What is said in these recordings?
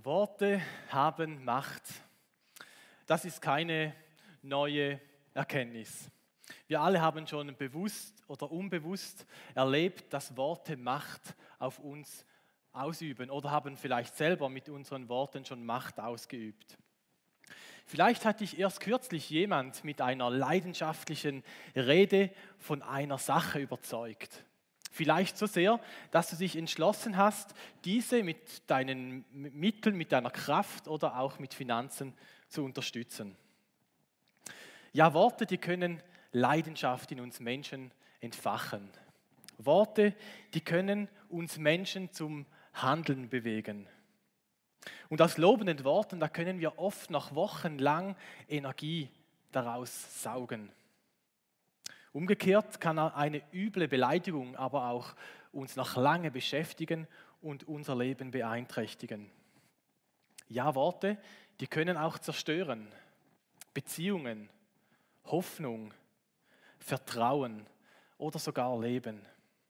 Worte haben Macht. Das ist keine neue Erkenntnis. Wir alle haben schon bewusst oder unbewusst erlebt, dass Worte Macht auf uns ausüben oder haben vielleicht selber mit unseren Worten schon Macht ausgeübt. Vielleicht hat dich erst kürzlich jemand mit einer leidenschaftlichen Rede von einer Sache überzeugt. Vielleicht so sehr, dass du dich entschlossen hast, diese mit deinen Mitteln, mit deiner Kraft oder auch mit Finanzen zu unterstützen. Ja, Worte, die können Leidenschaft in uns Menschen entfachen. Worte, die können uns Menschen zum Handeln bewegen. Und aus lobenden Worten, da können wir oft noch wochenlang Energie daraus saugen. Umgekehrt kann eine üble Beleidigung aber auch uns noch lange beschäftigen und unser Leben beeinträchtigen. Ja, Worte, die können auch zerstören. Beziehungen, Hoffnung, Vertrauen oder sogar Leben.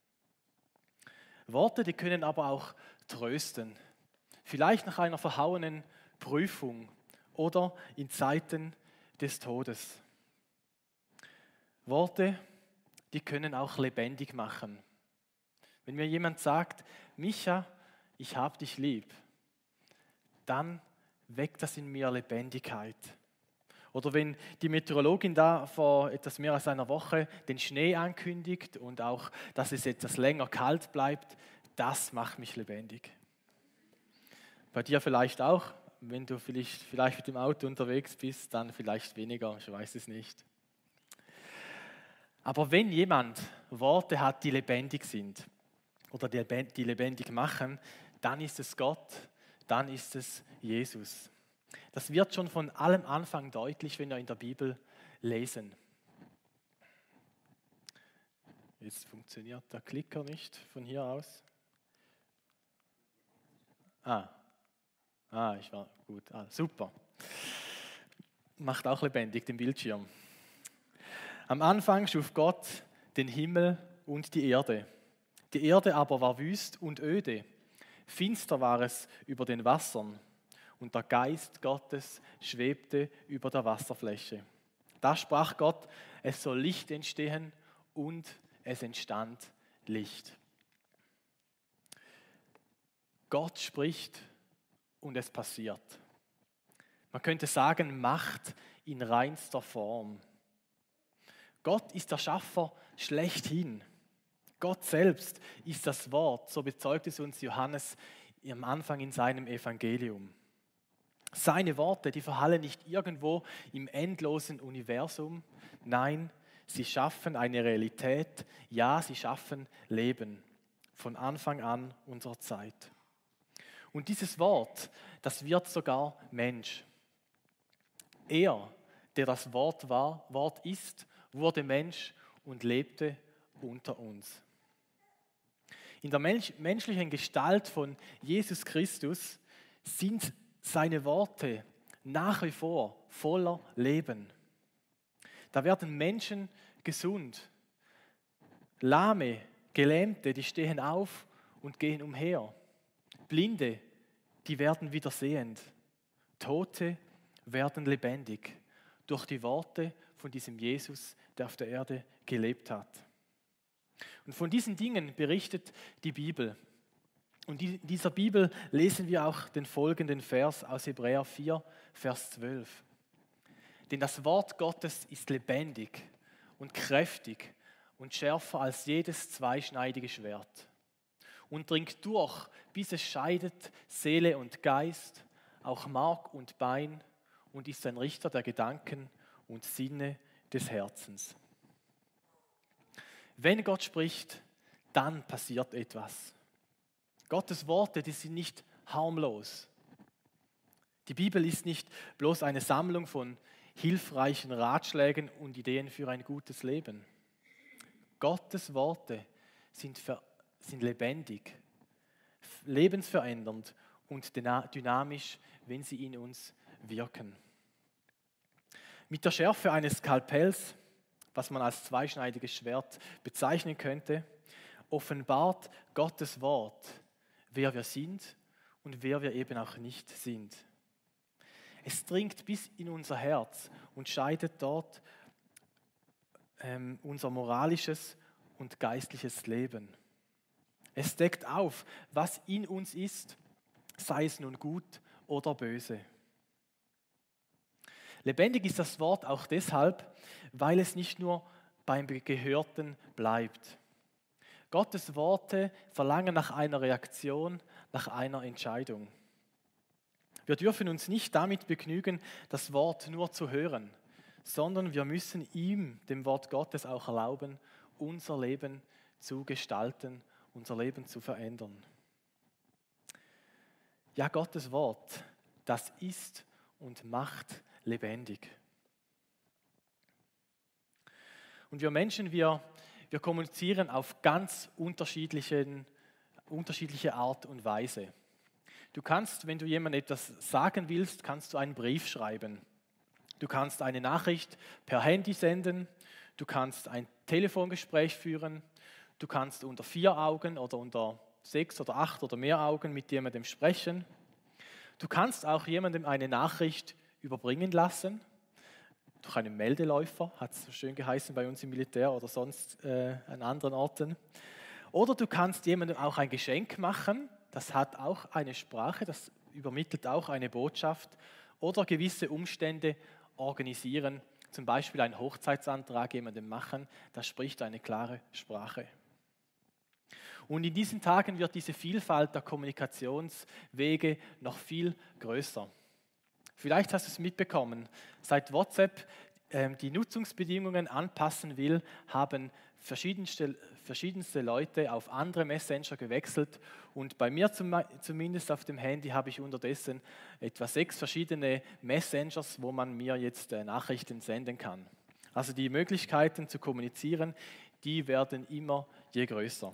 Worte, die können aber auch trösten. Vielleicht nach einer verhauenen Prüfung oder in Zeiten des Todes. Worte, die können auch lebendig machen. Wenn mir jemand sagt, Micha, ich hab dich lieb, dann weckt das in mir Lebendigkeit. Oder wenn die Meteorologin da vor etwas mehr als einer Woche den Schnee ankündigt und auch, dass es etwas länger kalt bleibt, das macht mich lebendig. Bei dir vielleicht auch, wenn du vielleicht mit dem Auto unterwegs bist, dann vielleicht weniger, ich weiß es nicht. Aber wenn jemand Worte hat, die lebendig sind oder die lebendig machen, dann ist es Gott, dann ist es Jesus. Das wird schon von allem Anfang deutlich, wenn wir in der Bibel lesen. Jetzt funktioniert der Klicker nicht von hier aus. Ich war gut. Super. Macht auch lebendig den Bildschirm. Am Anfang schuf Gott den Himmel und die Erde. Die Erde aber war wüst und öde. Finster war es über den Wassern. Und der Geist Gottes schwebte über der Wasserfläche. Da sprach Gott, es soll Licht entstehen, und es entstand Licht. Gott spricht und es passiert. Man könnte sagen, Macht in reinster Form. Gott ist der Schaffer schlechthin. Gott selbst ist das Wort, so bezeugt es uns Johannes am Anfang in seinem Evangelium. Seine Worte, die verhallen nicht irgendwo im endlosen Universum. Nein, sie schaffen eine Realität. Ja, sie schaffen Leben von Anfang an unserer Zeit. Und dieses Wort, das wird sogar Mensch. Er, der das Wort war, Wort ist, wurde Mensch und lebte unter uns. In der menschlichen Gestalt von Jesus Christus sind seine Worte nach wie vor voller Leben. Da werden Menschen gesund. Lahme, Gelähmte, die stehen auf und gehen umher. Blinde, die werden wieder sehend. Tote werden lebendig durch die Worte von diesem Jesus, der auf der Erde gelebt hat. Und von diesen Dingen berichtet die Bibel. Und in dieser Bibel lesen wir auch den folgenden Vers aus Hebräer 4, Vers 12. Denn das Wort Gottes ist lebendig und kräftig und schärfer als jedes zweischneidige Schwert und dringt durch, bis es scheidet Seele und Geist, auch Mark und Bein, und ist ein Richter der Gedanken und Sinne des Herzens. Wenn Gott spricht, dann passiert etwas. Gottes Worte, die sind nicht harmlos. Die Bibel ist nicht bloß eine Sammlung von hilfreichen Ratschlägen und Ideen für ein gutes Leben. Gottes Worte sind lebendig, lebensverändernd und dynamisch, wenn sie in uns wirken. Mit der Schärfe eines Skalpells, was man als zweischneidiges Schwert bezeichnen könnte, offenbart Gottes Wort, wer wir sind und wer wir eben auch nicht sind. Es dringt bis in unser Herz und scheidet dort unser moralisches und geistliches Leben. Es deckt auf, was in uns ist, sei es nun gut oder böse. Lebendig ist das Wort auch deshalb, weil es nicht nur beim Gehörten bleibt. Gottes Worte verlangen nach einer Reaktion, nach einer Entscheidung. Wir dürfen uns nicht damit begnügen, das Wort nur zu hören, sondern wir müssen ihm, dem Wort Gottes, auch erlauben, unser Leben zu gestalten, unser Leben zu verändern. Ja, Gottes Wort, das ist und macht lebendig. Und wir Menschen, wir kommunizieren auf ganz unterschiedliche Art und Weise. Du kannst, wenn du jemandem etwas sagen willst, kannst du einen Brief schreiben. Du kannst eine Nachricht per Handy senden. Du kannst ein Telefongespräch führen. Du kannst unter 4 Augen oder unter 6 oder 8 oder mehr Augen mit jemandem sprechen. Du kannst auch jemandem eine Nachricht überbringen lassen. Durch einen Meldeläufer, hat es so schön geheißen bei uns im Militär oder sonst an anderen Orten. Oder du kannst jemandem auch ein Geschenk machen. Das hat auch eine Sprache, das übermittelt auch eine Botschaft. Oder gewisse Umstände organisieren, zum Beispiel einen Hochzeitsantrag jemandem machen, das spricht eine klare Sprache. Und in diesen Tagen wird diese Vielfalt der Kommunikationswege noch viel größer. Vielleicht hast du es mitbekommen, seit WhatsApp die Nutzungsbedingungen anpassen will, haben verschiedenste Leute auf andere Messenger gewechselt und bei mir zumindest auf dem Handy habe ich unterdessen etwa 6 verschiedene Messengers, wo man mir jetzt Nachrichten senden kann. Also die Möglichkeiten zu kommunizieren, die werden immer je größer.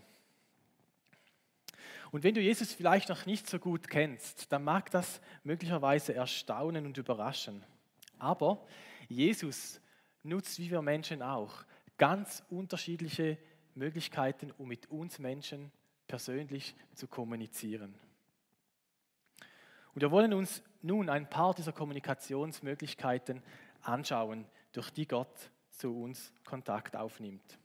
Und wenn du Jesus vielleicht noch nicht so gut kennst, dann mag das möglicherweise erstaunen und überraschen. Aber Jesus nutzt, wie wir Menschen auch, ganz unterschiedliche Möglichkeiten, um mit uns Menschen persönlich zu kommunizieren. Und wir wollen uns nun ein paar dieser Kommunikationsmöglichkeiten anschauen, durch die Gott zu uns Kontakt aufnimmt.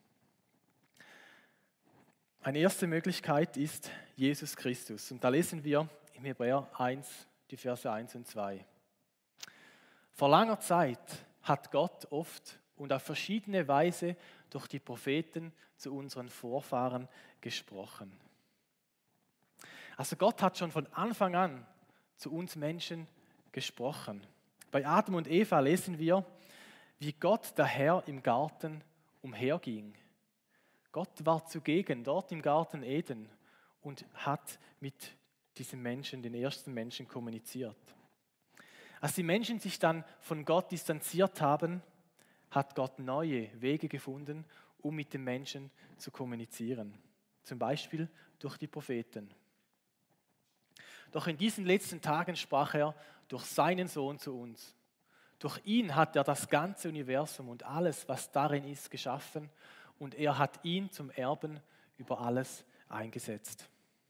Eine erste Möglichkeit ist Jesus Christus. Und da lesen wir im Hebräer 1, die Verse 1 und 2. Vor langer Zeit hat Gott oft und auf verschiedene Weise durch die Propheten zu unseren Vorfahren gesprochen. Also Gott hat schon von Anfang an zu uns Menschen gesprochen. Bei Adam und Eva lesen wir, wie Gott der Herr im Garten umherging. Gott war zugegen dort im Garten Eden und hat mit diesem Menschen, den ersten Menschen, kommuniziert. Als die Menschen sich dann von Gott distanziert haben, hat Gott neue Wege gefunden, um mit den Menschen zu kommunizieren. Zum Beispiel durch die Propheten. Doch in diesen letzten Tagen sprach er durch seinen Sohn zu uns. Durch ihn hat er das ganze Universum und alles, was darin ist, geschaffen. Und er hat ihn zum Erben über alles eingesetzt.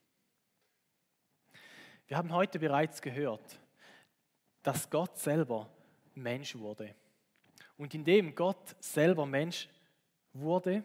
Wir haben heute bereits gehört, dass Gott selber Mensch wurde. Und indem Gott selber Mensch wurde,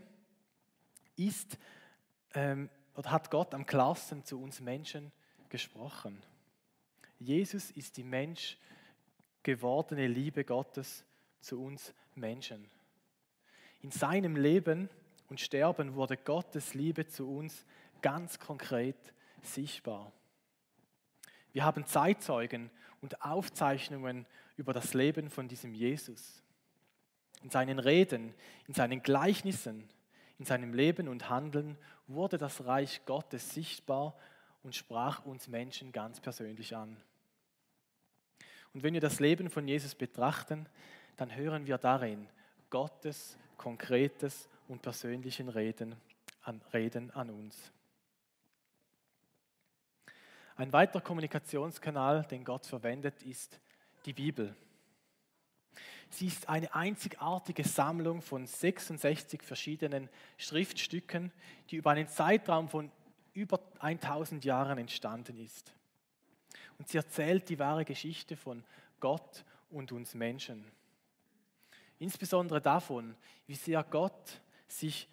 hat Gott am klarsten zu uns Menschen gesprochen. Jesus ist die menschgewordene Liebe Gottes zu uns Menschen. In seinem Leben und Sterben wurde Gottes Liebe zu uns ganz konkret sichtbar. Wir haben Zeitzeugen und Aufzeichnungen über das Leben von diesem Jesus. In seinen Reden, in seinen Gleichnissen, in seinem Leben und Handeln wurde das Reich Gottes sichtbar und sprach uns Menschen ganz persönlich an. Und wenn wir das Leben von Jesus betrachten, dann hören wir darin Gottes konkretes und persönlichen Reden an uns. Ein weiterer Kommunikationskanal, den Gott verwendet, ist die Bibel. Sie ist eine einzigartige Sammlung von 66 verschiedenen Schriftstücken, die über einen Zeitraum von über 1000 Jahren entstanden ist. und sie erzählt die wahre Geschichte von Gott und uns Menschen. Insbesondere davon, wie sehr Gott sich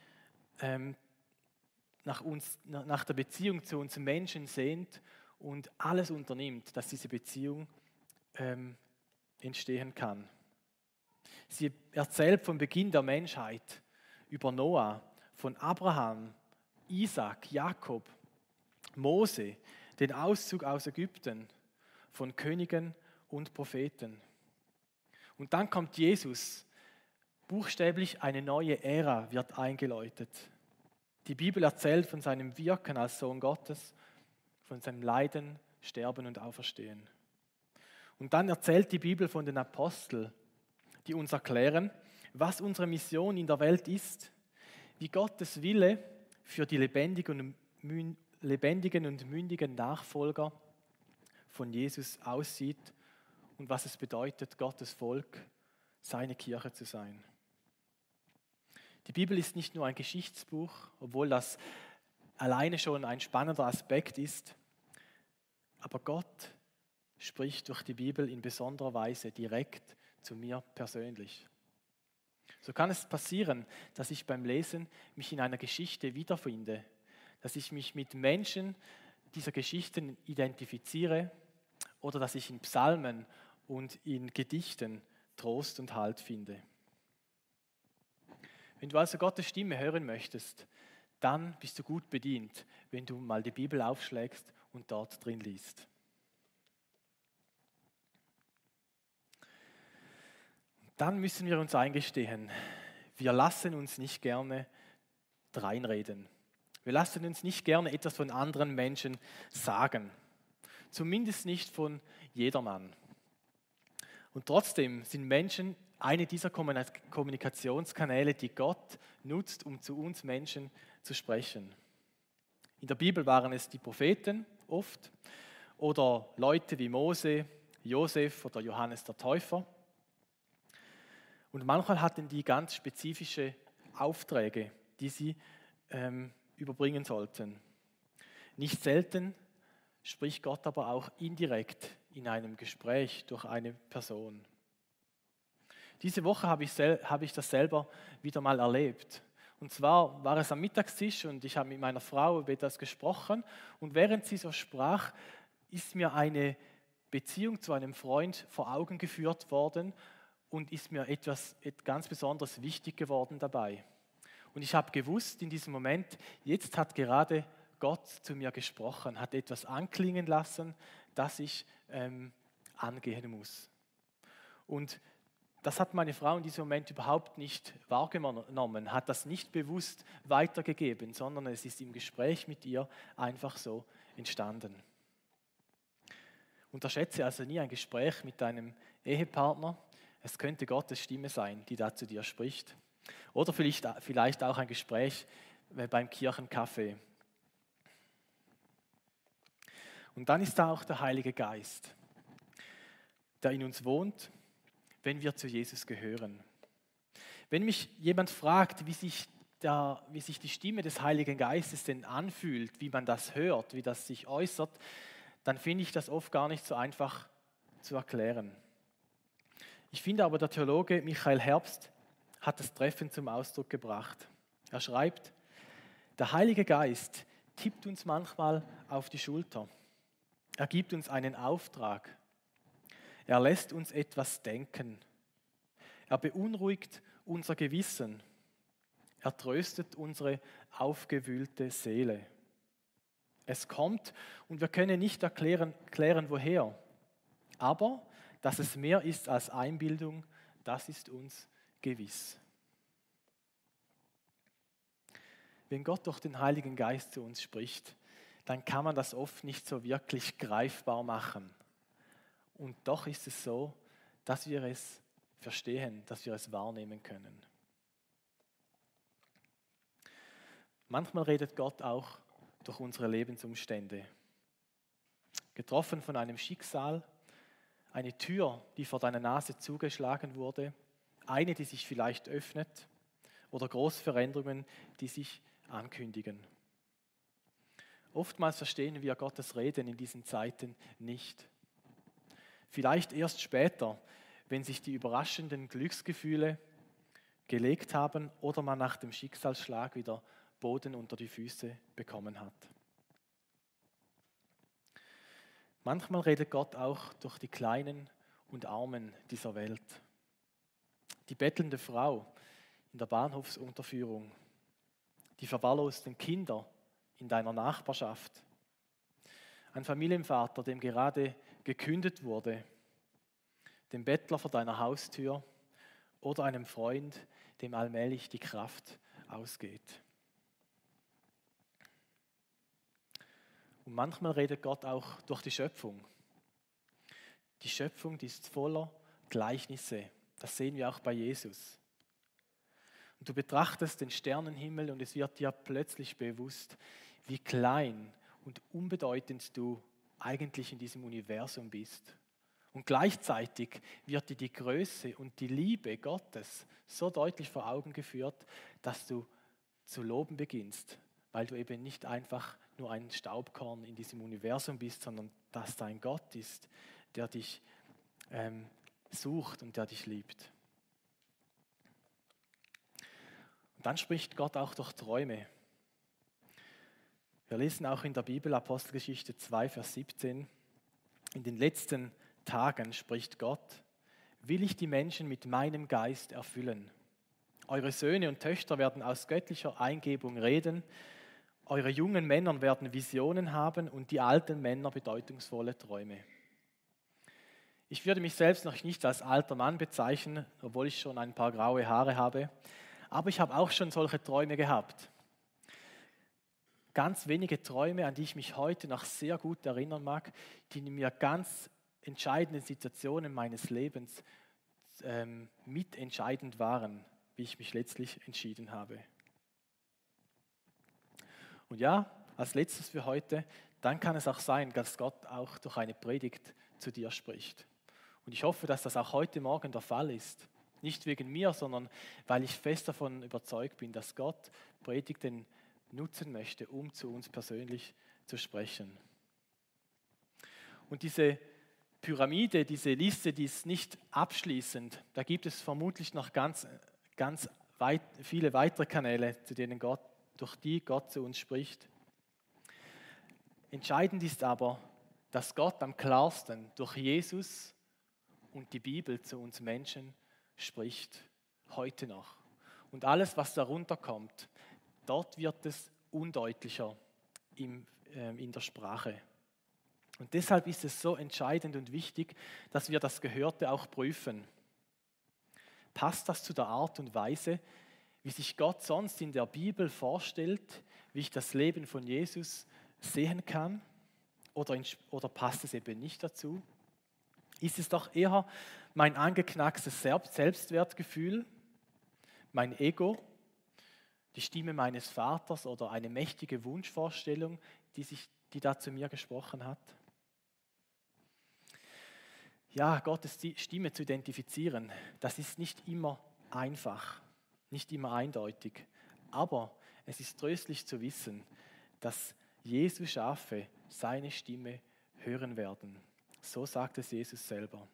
nach der Beziehung zu uns Menschen sehnt und alles unternimmt, dass diese Beziehung entstehen kann. Sie erzählt vom Beginn der Menschheit über Noah, von Abraham, Isaac, Jakob, Mose, den Auszug aus Ägypten, von Königen und Propheten. Und dann kommt Jesus. Buchstäblich eine neue Ära wird eingeläutet. Die Bibel erzählt von seinem Wirken als Sohn Gottes, von seinem Leiden, Sterben und Auferstehen. Und dann erzählt die Bibel von den Aposteln, die uns erklären, was unsere Mission in der Welt ist, wie Gottes Wille für die lebendigen und mündigen Nachfolger von Jesus aussieht und was es bedeutet, Gottes Volk, seine Kirche zu sein. Die Bibel ist nicht nur ein Geschichtsbuch, obwohl das alleine schon ein spannender Aspekt ist, aber Gott spricht durch die Bibel in besonderer Weise direkt zu mir persönlich. So kann es passieren, dass ich beim Lesen mich in einer Geschichte wiederfinde, dass ich mich mit Menschen dieser Geschichten identifiziere oder dass ich in Psalmen und in Gedichten Trost und Halt finde. Wenn du also Gottes Stimme hören möchtest, dann bist du gut bedient, wenn du mal die Bibel aufschlägst und dort drin liest. Dann müssen wir uns eingestehen, wir lassen uns nicht gerne dreinreden. Wir lassen uns nicht gerne etwas von anderen Menschen sagen. Zumindest nicht von jedermann. Und trotzdem sind Menschen eine dieser Kommunikationskanäle, die Gott nutzt, um zu uns Menschen zu sprechen. In der Bibel waren es die Propheten oft oder Leute wie Mose, Josef oder Johannes der Täufer. Und manchmal hatten die ganz spezifische Aufträge, die sie überbringen sollten. Nicht selten spricht Gott aber auch indirekt in einem Gespräch durch eine Person. Diese Woche habe ich das selber wieder mal erlebt. Und zwar war es am Mittagstisch und ich habe mit meiner Frau über das gesprochen. Und während sie so sprach, ist mir eine Beziehung zu einem Freund vor Augen geführt worden und ist mir etwas ganz besonders wichtig geworden dabei. Und ich habe gewusst in diesem Moment, jetzt hat gerade Gott zu mir gesprochen, hat etwas anklingen lassen, das ich angehen muss. Und das hat meine Frau in diesem Moment überhaupt nicht wahrgenommen, hat das nicht bewusst weitergegeben, sondern es ist im Gespräch mit ihr einfach so entstanden. Unterschätze also nie ein Gespräch mit deinem Ehepartner. Es könnte Gottes Stimme sein, die da zu dir spricht. Oder vielleicht auch ein Gespräch beim Kirchenkaffee. Und dann ist da auch der Heilige Geist, der in uns wohnt, wenn wir zu Jesus gehören. Wenn mich jemand fragt, wie sich die Stimme des Heiligen Geistes denn anfühlt, wie man das hört, wie das sich äußert, dann finde ich das oft gar nicht so einfach zu erklären. Ich finde aber, der Theologe Michael Herbst hat es treffend zum Ausdruck gebracht. Er schreibt, der Heilige Geist tippt uns manchmal auf die Schulter. Er gibt uns einen Auftrag. Er lässt uns etwas denken. Er beunruhigt unser Gewissen. Er tröstet unsere aufgewühlte Seele. Es kommt und wir können nicht erklären, woher. Aber, dass es mehr ist als Einbildung, das ist uns gewiss. Wenn Gott durch den Heiligen Geist zu uns spricht, dann kann man das oft nicht so wirklich greifbar machen. Und doch ist es so, dass wir es verstehen, dass wir es wahrnehmen können. Manchmal redet Gott auch durch unsere Lebensumstände. Getroffen von einem Schicksal, eine Tür, die vor deiner Nase zugeschlagen wurde, eine, die sich vielleicht öffnet oder Großveränderungen, die sich ankündigen. Oftmals verstehen wir Gottes Reden in diesen Zeiten nicht. Vielleicht erst später, wenn sich die überraschenden Glücksgefühle gelegt haben oder man nach dem Schicksalsschlag wieder Boden unter die Füße bekommen hat. Manchmal redet Gott auch durch die Kleinen und Armen dieser Welt. Die bettelnde Frau in der Bahnhofsunterführung, die verwahrlosten Kinder in deiner Nachbarschaft, ein Familienvater, dem gerade gekündigt wurde, dem Bettler vor deiner Haustür oder einem Freund, dem allmählich die Kraft ausgeht. Und manchmal redet Gott auch durch die Schöpfung. Die Schöpfung, die ist voller Gleichnisse. Das sehen wir auch bei Jesus. Und du betrachtest den Sternenhimmel und es wird dir plötzlich bewusst, wie klein und unbedeutend du eigentlich in diesem Universum bist. Und gleichzeitig wird dir die Größe und die Liebe Gottes so deutlich vor Augen geführt, dass du zu loben beginnst, weil du eben nicht einfach nur ein Staubkorn in diesem Universum bist, sondern dass da ein Gott ist, der dich sucht und der dich liebt. Und dann spricht Gott auch durch Träume. Wir lesen auch in der Bibel Apostelgeschichte 2, Vers 17, in den letzten Tagen spricht Gott, will ich die Menschen mit meinem Geist erfüllen. Eure Söhne und Töchter werden aus göttlicher Eingebung reden, eure jungen Männer werden Visionen haben und die alten Männer bedeutungsvolle Träume. Ich würde mich selbst noch nicht als alter Mann bezeichnen, obwohl ich schon ein paar graue Haare habe, aber ich habe auch schon solche Träume gehabt. Ganz wenige Träume, an die ich mich heute noch sehr gut erinnern mag, die in mir ganz entscheidende Situationen meines Lebens mitentscheidend waren, wie ich mich letztlich entschieden habe. Und ja, als letztes für heute, dann kann es auch sein, dass Gott auch durch eine Predigt zu dir spricht. Und ich hoffe, dass das auch heute Morgen der Fall ist. Nicht wegen mir, sondern weil ich fest davon überzeugt bin, dass Gott Predigten nutzen möchte, um zu uns persönlich zu sprechen. Und diese Pyramide, diese Liste, die ist nicht abschließend. Da gibt es vermutlich noch ganz viele weitere Kanäle, durch die Gott zu uns spricht. Entscheidend ist aber, dass Gott am klarsten durch Jesus und die Bibel zu uns Menschen spricht, heute noch. Und alles, was darunter kommt, dort wird es undeutlicher in der Sprache. Und deshalb ist es so entscheidend und wichtig, dass wir das Gehörte auch prüfen. Passt das zu der Art und Weise, wie sich Gott sonst in der Bibel vorstellt, wie ich das Leben von Jesus sehen kann? Oder passt es eben nicht dazu? Ist es doch eher mein angeknackstes Selbstwertgefühl, mein Ego, die Stimme meines Vaters oder eine mächtige Wunschvorstellung, die da zu mir gesprochen hat? Ja, Gottes Stimme zu identifizieren, das ist nicht immer einfach, nicht immer eindeutig. Aber es ist tröstlich zu wissen, dass Jesu Schafe seine Stimme hören werden. So sagt es Jesus selber.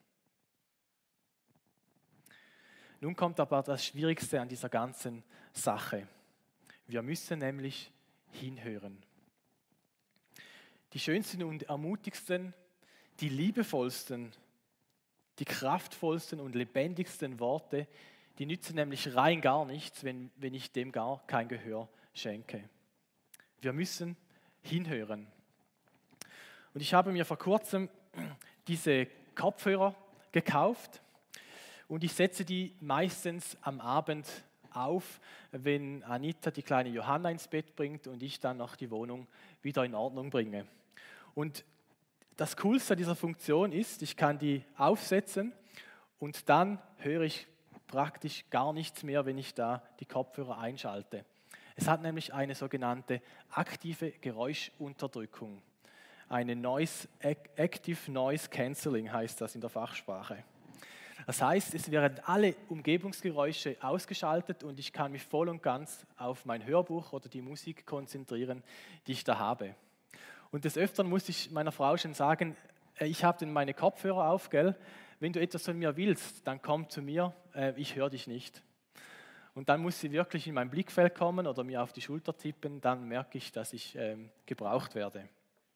Nun kommt aber das Schwierigste an dieser ganzen Sache. Wir müssen nämlich hinhören. Die schönsten und ermutigsten, die liebevollsten, die kraftvollsten und lebendigsten Worte, die nützen nämlich rein gar nichts, wenn ich dem gar kein Gehör schenke. Wir müssen hinhören. Und ich habe mir vor kurzem diese Kopfhörer gekauft und ich setze die meistens am Abend auf, wenn Anita die kleine Johanna ins Bett bringt und ich dann noch die Wohnung wieder in Ordnung bringe. Und das Coolste dieser Funktion ist, ich kann die aufsetzen und dann höre ich praktisch gar nichts mehr, wenn ich da die Kopfhörer einschalte. Es hat nämlich eine sogenannte aktive Geräuschunterdrückung. Eine Active Noise Cancelling heißt das in der Fachsprache. Das heißt, es werden alle Umgebungsgeräusche ausgeschaltet und ich kann mich voll und ganz auf mein Hörbuch oder die Musik konzentrieren, die ich da habe. Und des Öfteren muss ich meiner Frau schon sagen, ich habe meine Kopfhörer auf, gell? Wenn du etwas von mir willst, dann komm zu mir, ich höre dich nicht. Und dann muss sie wirklich in mein Blickfeld kommen oder mir auf die Schulter tippen, dann merke ich, dass ich gebraucht werde.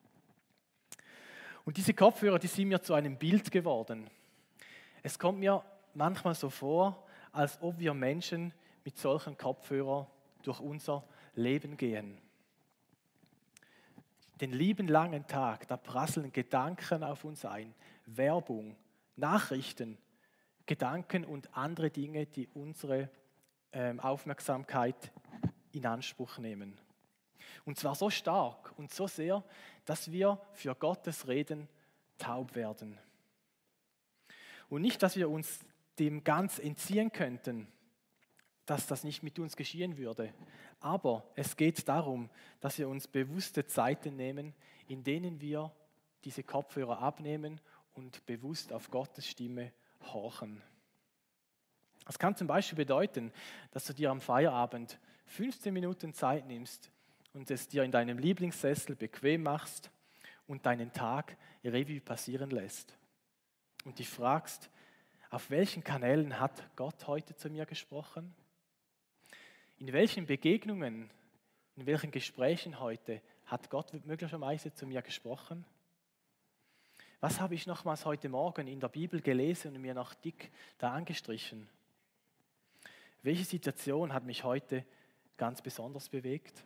Und diese Kopfhörer, die sind mir zu einem Bild geworden. Es kommt mir manchmal so vor, als ob wir Menschen mit solchen Kopfhörern durch unser Leben gehen. Den lieben langen Tag, da prasseln Gedanken auf uns ein, Werbung, Nachrichten, Gedanken und andere Dinge, die unsere Aufmerksamkeit in Anspruch nehmen. Und zwar so stark und so sehr, dass wir für Gottes Reden taub werden. Und nicht, dass wir uns dem ganz entziehen könnten, dass das nicht mit uns geschehen würde. Aber es geht darum, dass wir uns bewusste Zeiten nehmen, in denen wir diese Kopfhörer abnehmen und bewusst auf Gottes Stimme horchen. Das kann zum Beispiel bedeuten, dass du dir am Feierabend 15 Minuten Zeit nimmst und es dir in deinem Lieblingssessel bequem machst und deinen Tag Revue passieren lässt. Und dich fragst, auf welchen Kanälen hat Gott heute zu mir gesprochen? In welchen Begegnungen, in welchen Gesprächen heute hat Gott möglicherweise zu mir gesprochen? Was habe ich nochmals heute Morgen in der Bibel gelesen und mir noch dick da angestrichen? Welche Situation hat mich heute ganz besonders bewegt?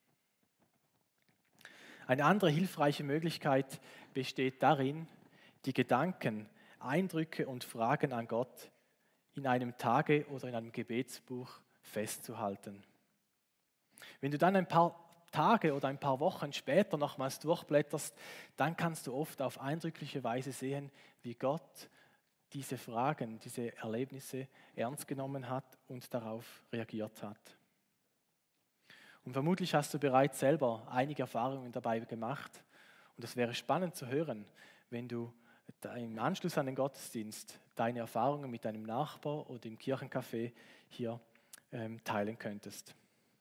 Eine andere hilfreiche Möglichkeit besteht darin, die Gedanken, Eindrücke und Fragen an Gott in einem Tage- oder in einem Gebetsbuch festzuhalten. Wenn du dann ein paar Tage oder ein paar Wochen später nochmals durchblätterst, dann kannst du oft auf eindrückliche Weise sehen, wie Gott diese Fragen, diese Erlebnisse ernst genommen hat und darauf reagiert hat. Und vermutlich hast du bereits selber einige Erfahrungen dabei gemacht. Und es wäre spannend zu hören, wenn du im Anschluss an den Gottesdienst deine Erfahrungen mit deinem Nachbar oder im Kirchencafé hier teilen könntest.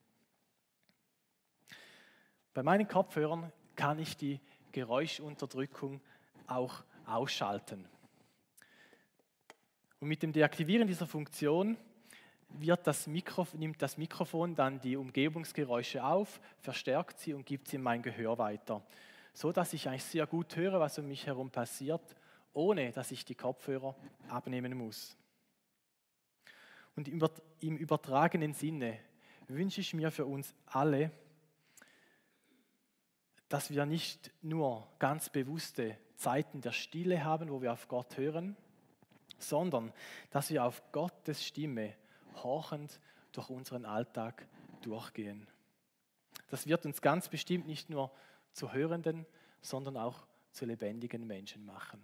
Bei meinen Kopfhörern kann ich die Geräuschunterdrückung auch ausschalten. Und mit dem Deaktivieren dieser Funktion nimmt das Mikrofon dann die Umgebungsgeräusche auf, verstärkt sie und gibt sie in mein Gehör weiter, so dass ich eigentlich sehr gut höre, was um mich herum passiert, ohne dass ich die Kopfhörer abnehmen muss. Und im übertragenen Sinne wünsche ich mir für uns alle, dass wir nicht nur ganz bewusste Zeiten der Stille haben, wo wir auf Gott hören, sondern dass wir auf Gottes Stimme horchend durch unseren Alltag durchgehen. Das wird uns ganz bestimmt nicht nur zu hörenden, sondern auch zu lebendigen Menschen machen.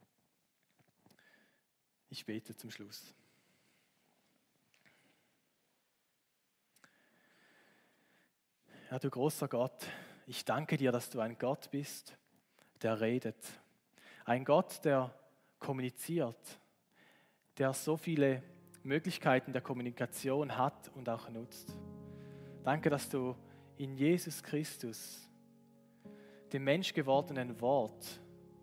Ich bete zum Schluss. Herr, du großer Gott, ich danke dir, dass du ein Gott bist, der redet. Ein Gott, der kommuniziert, der so viele Möglichkeiten der Kommunikation hat und auch nutzt. Danke, dass du in Jesus Christus, dem menschgewordenen Wort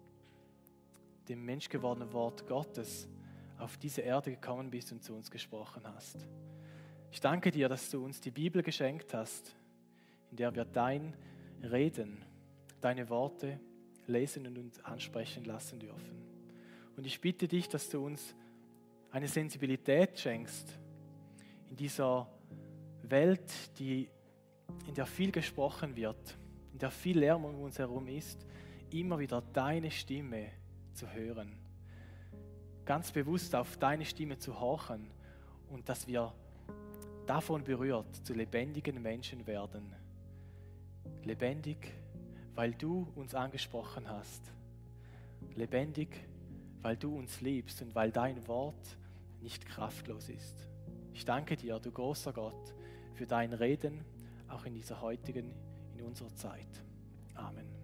Gottes, auf diese Erde gekommen bist und zu uns gesprochen hast. Ich danke dir, dass du uns die Bibel geschenkt hast, in der wir dein Reden, deine Worte lesen und uns ansprechen lassen dürfen. Und ich bitte dich, dass du uns eine Sensibilität schenkst in dieser Welt, in der viel gesprochen wird, in der viel Lärm um uns herum ist, immer wieder deine Stimme zu hören. Ganz bewusst auf deine Stimme zu horchen und dass wir davon berührt zu lebendigen Menschen werden. Lebendig, weil du uns angesprochen hast. Lebendig, weil du uns liebst und weil dein Wort nicht kraftlos ist. Ich danke dir, du großer Gott, für dein Reden, auch in unserer Zeit. Amen.